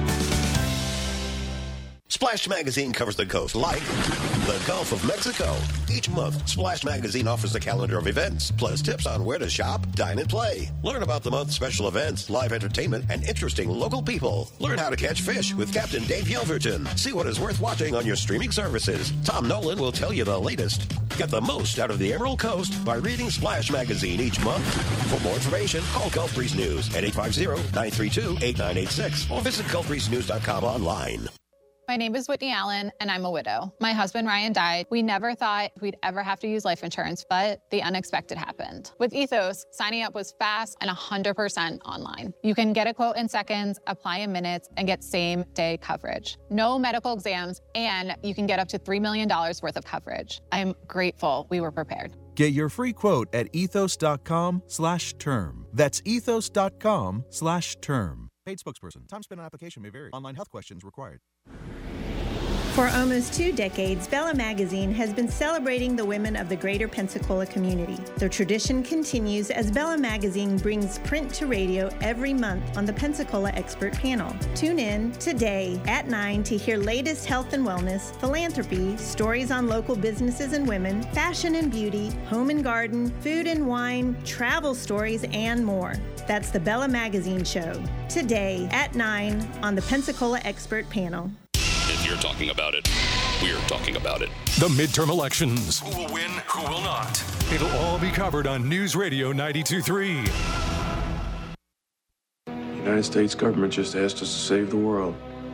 Splash Magazine covers the coast like the Gulf of Mexico. Each month, Splash Magazine offers a calendar of events, plus tips on where to shop, dine, and play. Learn about the month's special events, live entertainment, and interesting local people. Learn how to catch fish with Captain Dave Yelverton. See what is worth watching on your streaming services. Tom Nolan will tell you the latest. Get the most out of the Emerald Coast by reading Splash Magazine each month. For more information, call Gulf Breeze News at eight five zero, nine three two, eight nine eight six or visit gulf breeze news dot com online. My name is Whitney Allen, and I'm a widow. My husband, Ryan, died. We never thought we'd ever have to use life insurance, but the unexpected happened. With Ethos, signing up was fast and one hundred percent online. You can get a quote in seconds, apply in minutes, and get same-day coverage. No medical exams, and you can get up to three million dollars worth of coverage. I'm grateful we were prepared. Get your free quote at ethos.com slash term. That's ethos.com slash term. Paid spokesperson. Time spent on application may vary. Online health questions required. For almost two decades, Bella Magazine has been celebrating the women of the greater Pensacola community. The tradition continues as Bella Magazine brings print to radio every month on the Pensacola Expert Panel. Tune in today at nine to hear latest health and wellness, philanthropy, stories on local businesses and women, fashion and beauty, home and garden, food and wine, travel stories, and more. That's the Bella Magazine Show, today at nine on the Pensacola Expert Panel. If you're talking about it, we're talking about it. The midterm elections. Who will win, who will not? It'll all be covered on News Radio ninety-two point three. The United States government just asked us to save the world.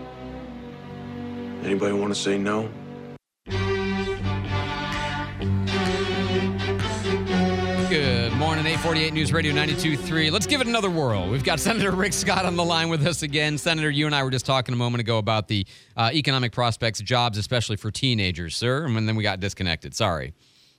Anybody want to say no? Good morning, eight forty-eight News Radio ninety-two point three. Let's give it another whirl. We've got Senator Rick Scott on the line with us again. Senator, you and I were just talking a moment ago about the uh, economic prospects, jobs, especially for teenagers, sir, and then we got disconnected. Sorry.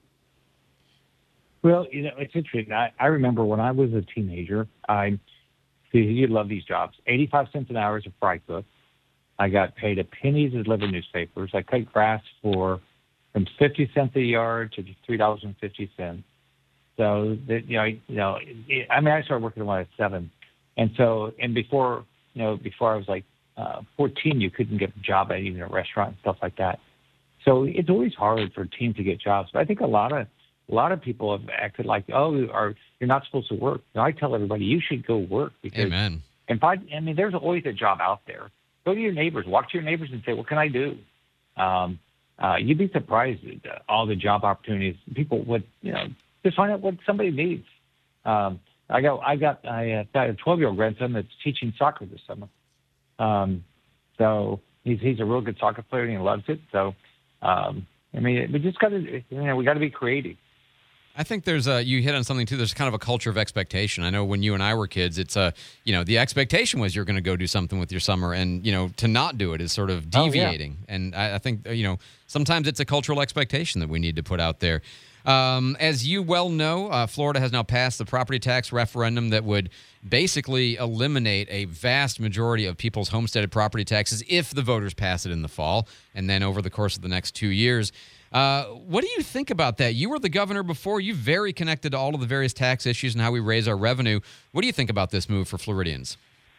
Well, you know, it's interesting. I, I remember when I was a teenager, I see you'd love these jobs. eighty-five cents an hour as a fry cook. I got paid a penny to deliver newspapers. I cut grass for from fifty cents a yard to three dollars and fifty cents. So, that, you know, you know, it, I mean, I started working when I was seven, and so, and before, you know, before I was like uh, fourteen, you couldn't get a job at even a restaurant and stuff like that. So it's always hard for teens to get jobs. But I think a lot of A lot of people have acted like, oh, or you're not supposed to work. And I tell everybody, you should go work. Because Amen. If I, I mean, there's always a job out there. Go to your neighbors, walk to your neighbors and say, what can I do? Um, uh, you'd be surprised at all the job opportunities. People would, you know, just find out what somebody needs. Um, I got, I got, I got a twelve-year-old grandson that's teaching soccer this summer. Um, so he's he's a real good soccer player and he loves it. So, um, I mean, we just got to, you know, we got to be creative. I think there's a, you hit on something too. There's kind of a culture of expectation. I know when you and I were kids, it's a, you know, the expectation was you're going to go do something with your summer, and, you know, to not do it is sort of deviating. Oh, yeah. And I, I think, you know, sometimes it's a cultural expectation that we need to put out there. Um, as you well know, uh, Florida has now passed the property tax referendum that would basically eliminate a vast majority of people's homesteaded property taxes if the voters pass it in the fall, and then over the course of the next two years. Uh, what do you think about that? You were the governor before. You're very connected to all of the various tax issues and how we raise our revenue. What do you think about this move for Floridians?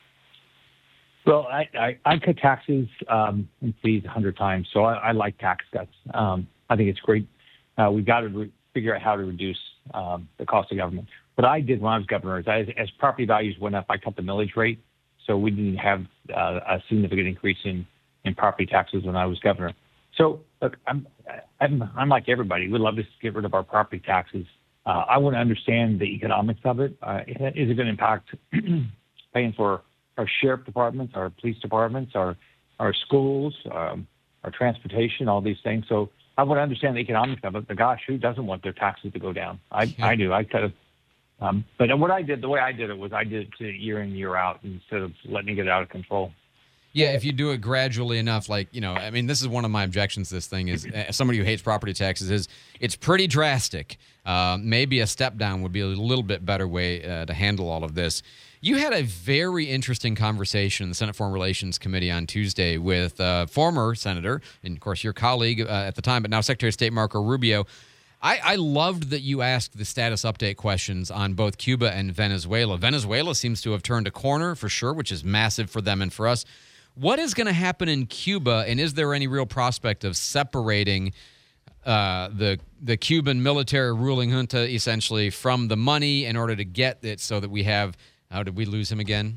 Well, I, I, I cut taxes um, and fees a hundred times, so I, I like tax cuts. Um, I think it's great. Uh, we've got to re- figure out how to reduce um, the cost of government. What I did when I was governor is, I, as property values went up, I cut the millage rate, so we didn't have uh, a significant increase in, in property taxes when I was governor. So, look, I'm, I'm, I'm like everybody. We'd love to get rid of our property taxes. Uh, I want to understand the economics of it. Uh, is it going to impact paying for our sheriff departments, our police departments, our our schools, um, our transportation, all these things? So I want to understand the economics of it. But gosh, who doesn't want their taxes to go down? I, yeah. I do. I kind of. Um, but what I did, the way I did it was I did it year in, year out instead of letting it get out of control. Yeah, if you do it gradually enough, like, you know, I mean, this is one of my objections to this thing is, as somebody who hates property taxes, is it's pretty drastic. Uh, maybe a step down would be a little bit better way uh, to handle all of this. You had a very interesting conversation in the Senate Foreign Relations Committee on Tuesday with uh, former senator, and of course your colleague uh, at the time, but now Secretary of State Marco Rubio. I, I loved that you asked the status update questions on both Cuba and Venezuela. Venezuela seems to have turned a corner for sure, which is massive for them and for us. What is going to happen in Cuba, and is there any real prospect of separating uh, the the Cuban military ruling junta essentially from the money in order to get it so that we have – how did we lose him again?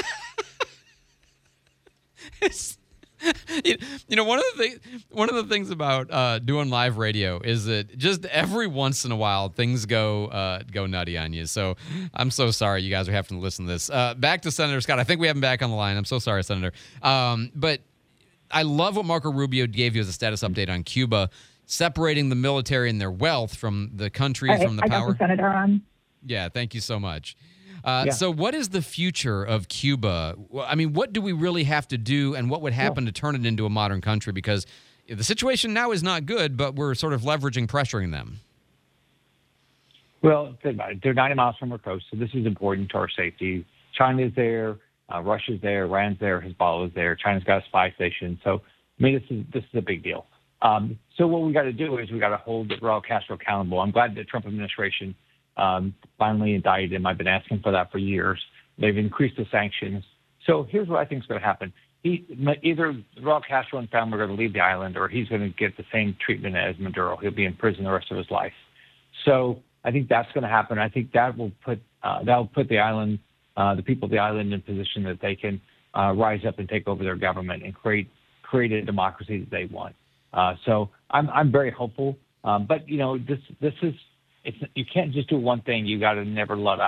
it's, you, you know, one of the things one of the things about uh, doing live radio is that just every once in a while things go uh, go nutty on you. So I'm so sorry you guys are having to listen to this. Uh, back to Senator Scott. I think we have him back on the line. I'm so sorry, Senator. Um, but I love what Marco Rubio gave you as a status update on Cuba, separating the military and their wealth from the country, I, from the I power. got the senator on. Yeah, thank you so much. Uh, Yeah. So what is the future of Cuba? Well, I mean, what do we really have to do, and what would happen to turn it into a modern country? Because the situation now is not good, but we're sort of leveraging, pressuring them. Well, think about it. They're ninety miles from our coast, so this is important to our safety. China's there, uh, Russia's there, Iran's there, Hezbollah is there. China's got a spy station. So, I mean, this is this is a big deal. Um, so what we got to do is we got to hold Raul Castro accountable. I'm glad the Trump administration um, finally indicted him. I've been asking for that for years. They've increased the sanctions. So here's what I think is going to happen. He, either Raul Castro and family are going to leave the island, or he's going to get the same treatment as Maduro. He'll be in prison the rest of his life. So I think that's going to happen. I think that will put uh, that will put the island, uh, the people of the island, in a position that they can uh, rise up and take over their government and create create a democracy that they want. Uh, so I'm I'm very hopeful. Um, but you know, this this is it's you can't just do one thing. You got to never let up.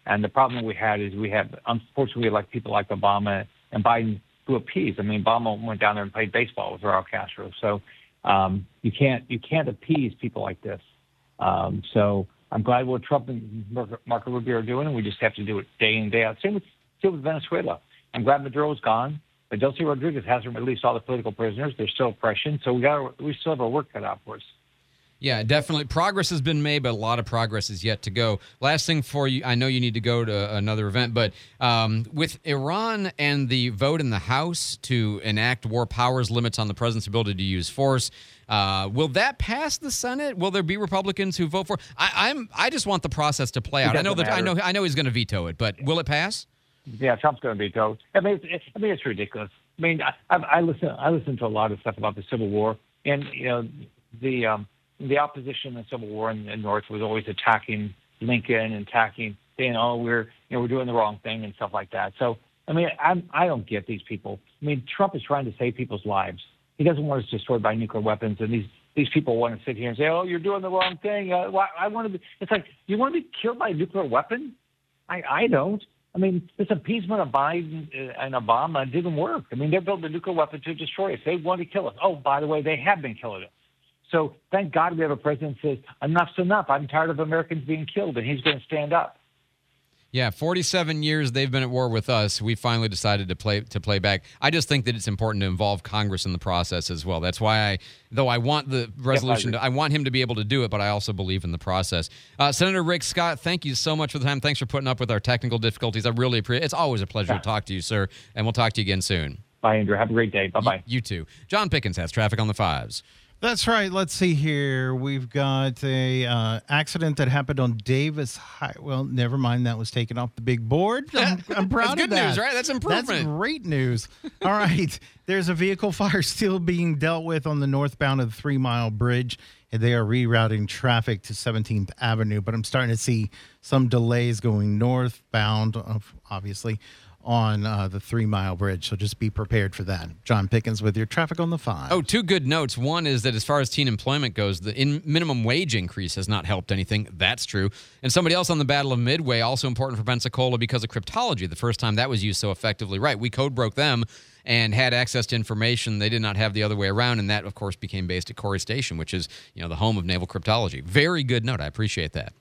And the problem we had is we have, unfortunately, like people like Obama and Biden who appease. I mean, Obama went down there and played baseball with Raul Castro. So um, you can't you can't appease people like this. Um, so I'm glad what Trump and Marco Rubio are doing, and we just have to do it day in, day out. Same with, same with Venezuela. I'm glad Maduro's gone, but Delcy Rodriguez hasn't released all the political prisoners. There's still oppression, so we got we still have our work cut out for us. Yeah, definitely. Progress has been made, but a lot of progress is yet to go. Last thing for you, I know you need to go to another event, but um, with Iran and the vote in the House to enact war powers limits on the president's ability to use force, uh, will that pass the Senate? Will there be Republicans who vote for? I, I'm. I just want the process to play out. I know that. I know. I know he's going to veto it, but will it pass? Yeah, Trump's going to veto. I mean, it's, I mean, it's ridiculous. I mean, I, I listen. I listen to a lot of stuff about the Civil War, and you know, the. Um, The opposition in the Civil War in the North was always attacking Lincoln and attacking, saying, "Oh, we're you know we're doing the wrong thing" and stuff like that. So, I mean, I'm, I don't get these people. I mean, Trump is trying to save people's lives. He doesn't want us destroyed by nuclear weapons, and these these people want to sit here and say, "Oh, you're doing the wrong thing." Uh, well, I want to be. It's like, you want to be killed by a nuclear weapon? I I don't. I mean, this appeasement of Biden and Obama didn't work. I mean, they're building a nuclear weapon to destroy us. They want to kill us. Oh, by the way, they have been killing us. So thank God we have a president who says, enough's enough. I'm tired of Americans being killed, and he's going to stand up. Yeah, forty-seven years they've been at war with us. We finally decided to play to play back. I just think that it's important to involve Congress in the process as well. That's why I, though I want the resolution, yep, I, to, I want him to be able to do it, but I also believe in the process. Uh, Senator Rick Scott, thank you so much for the time. Thanks for putting up with our technical difficulties. I really appreciate it. It's always a pleasure yeah. to talk to you, sir, and we'll talk to you again soon. Bye, Andrew. Have a great day. Bye-bye. You, you too. John Pickens has traffic on the fives. That's right. Let's see here. We've got a uh, accident that happened on Davis High. Well, never mind. That was taken off the big board. I'm, I'm proud That's of good that. news, right? That's improvement. That's great news. All right. There's a vehicle fire still being dealt with on the northbound of the Three Mile Bridge, and they are rerouting traffic to seventeenth Avenue. But I'm starting to see some delays going northbound, of obviously, on uh, the Three Mile Bridge. So just be prepared for that. John Pickens with your traffic on the five. Oh, two good notes. One is that as far as teen employment goes, the in minimum wage increase has not helped anything. That's true. And somebody else on the Battle of Midway, also important for Pensacola because of cryptology. The first time that was used so effectively. Right, we code broke them and had access to information they did not have the other way around, and that, of course, became based at Corey Station, which is, you know, the home of naval cryptology. Very good note. I appreciate that.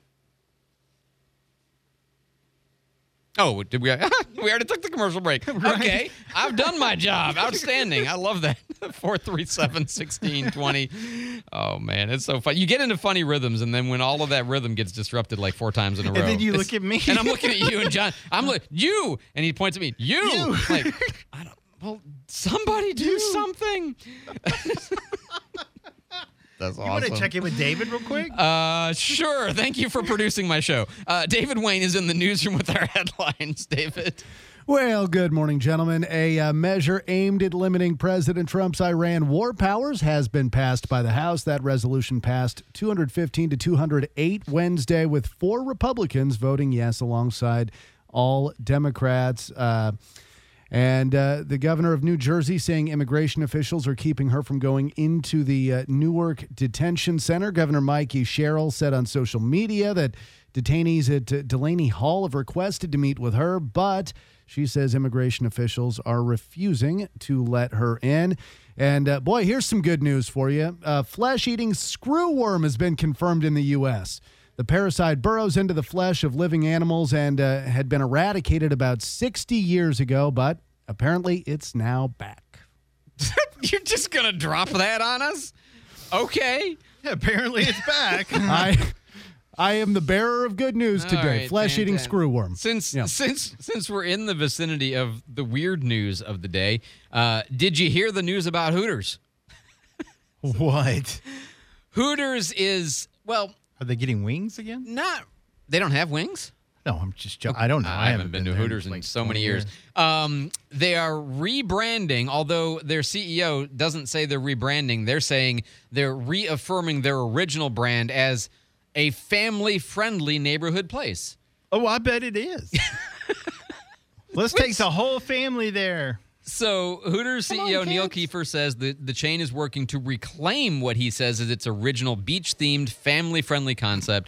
Oh, did we? We already took the commercial break. Right. Okay, I've done my job. Outstanding. I love that. four three seven, one six two zero. Oh, man, it's so fun. You get into funny rhythms, and then when all of that rhythm gets disrupted like four times in a row. And then you look at me. And I'm looking at you and John. I'm like, you. And he points at me. You. you. Like, I don't, well, somebody do you. something. That's awesome. You want to check in with David real quick? Uh, sure. Thank you for producing my show. Uh, David Wayne is in the newsroom with our headlines. David. Well, good morning, gentlemen. A uh, measure aimed at limiting President Trump's Iran war powers has been passed by the House. That resolution passed two hundred fifteen to two hundred eight Wednesday, with four Republicans voting yes alongside all Democrats. Uh, And uh, the governor of New Jersey saying immigration officials are keeping her from going into the uh, Newark Detention Center. Governor Mikey Sherrill said on social media that detainees at uh, Delaney Hall have requested to meet with her, but she says immigration officials are refusing to let her in. And uh, boy, here's some good news for you. Uh, flesh-eating screwworm has been confirmed in the U S The parasite burrows into the flesh of living animals and uh, had been eradicated about sixty years ago, but apparently it's now back. You're just going to drop that on us? Okay. Yeah, apparently it's back. I I am the bearer of good news today. Right, Flesh-eating screwworm. Since yeah. since since we're in the vicinity of the weird news of the day, uh, did you hear the news about Hooters? What? Hooters is, well... Are they getting wings again? Not. They don't have wings? No, I'm just joking. I don't know. I, I haven't been, been to Hooters in like so many years. years. Um, they are rebranding, although their C E O doesn't say they're rebranding. They're saying they're reaffirming their original brand as a family-friendly neighborhood place. Oh, I bet it is. Let's take the whole family there. So Hooters C E O on, Neil Kiefer says the, the chain is working to reclaim what he says is its original beach-themed, family-friendly concept.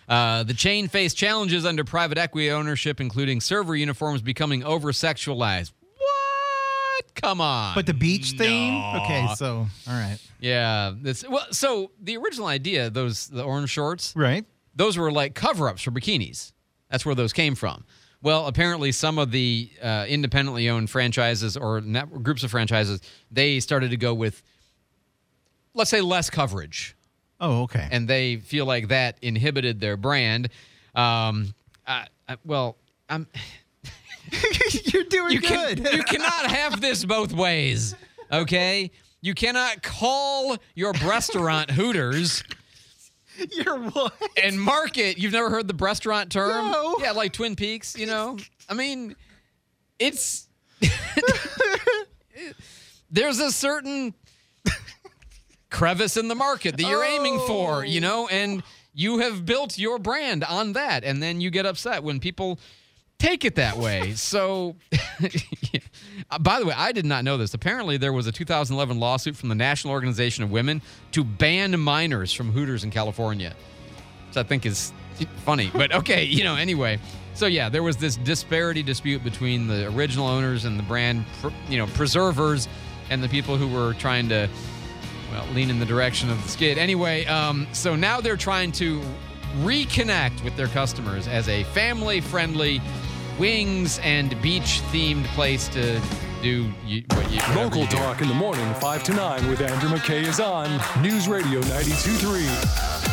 Uh, the chain faced challenges under private equity ownership, including server uniforms becoming over-sexualized. What? Come on. But the beach theme? No. Okay, so, all right. Yeah. This, well, so the original idea, those the orange shorts, right? Those were like cover-ups for bikinis. That's where those came from. Well, apparently some of the uh, independently owned franchises or net, groups of franchises, they started to go with, let's say, less coverage. Oh, okay. And they feel like that inhibited their brand. Um, I, I, well, I'm. You're doing you good. Can, you cannot have this both ways, okay? You cannot call your restaurant Hooters. You're what? And market. You've never heard the restaurant term? No. Yeah, like Twin Peaks, you know? I mean, it's. There's a certain crevice in the market that you're oh. aiming for, you know, and you have built your brand on that, and then you get upset when people take it that way. So, yeah. By the way, I did not know this. Apparently, there was a two thousand eleven lawsuit from the National Organization of Women to ban minors from Hooters in California, which I think is funny. But okay, you know, anyway. So, yeah, there was this disparity dispute between the original owners and the brand, you know, preservers and the people who were trying to, well, lean in the direction of the skid. Anyway, um, so now they're trying to reconnect with their customers as a family-friendly wings and beach-themed place to do you, what you Local you do. Talk in the morning, five to nine with Andrew McKay is on News Radio ninety-two point three.